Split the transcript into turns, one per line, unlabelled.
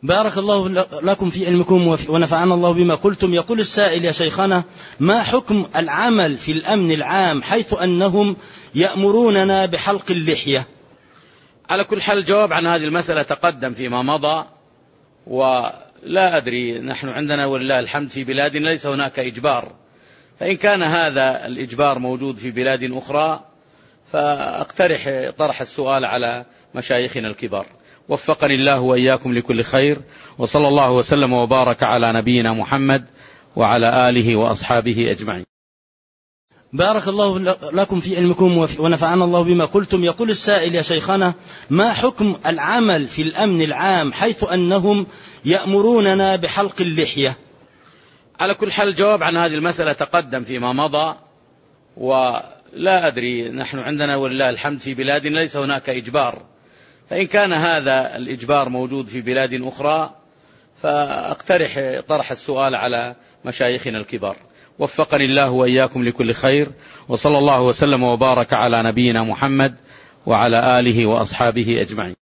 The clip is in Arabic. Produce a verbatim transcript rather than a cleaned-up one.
بارك الله لكم في علمكم ونفعنا الله بما قلتم. يقول السائل: يا شيخنا، ما حكم العمل في الأمن العام حيث أنهم يأمروننا بحلق اللحية؟
على كل حال الجواب عن هذه المسألة تقدم فيما مضى، ولا أدري، نحن عندنا ولله الحمد في بلاد ليس هناك إجبار، فإن كان هذا الإجبار موجود في بلاد أخرى فأقترح طرح السؤال على مشايخنا الكبار. وفقني الله وإياكم لكل خير، وصلى الله وسلم وبارك على نبينا محمد وعلى آله وأصحابه أجمعين.
بارك الله لكم في علمكم ونفعنا الله بما قلتم. يقول السائل: يا شيخنا، ما حكم العمل في الأمن العام حيث أنهم يأمروننا بحلق اللحية؟
على كل حال الجواب عن هذه المسألة تقدم فيما مضى، ولا أدري، نحن عندنا ولله الحمد في بلاد ليس هناك إجبار، فإن كان هذا الإجبار موجود في بلاد أخرى فأقترح طرح السؤال على مشايخنا الكبار. وفقني الله وإياكم لكل خير، وصلى الله وسلم وبارك على نبينا محمد وعلى آله وأصحابه أجمعين.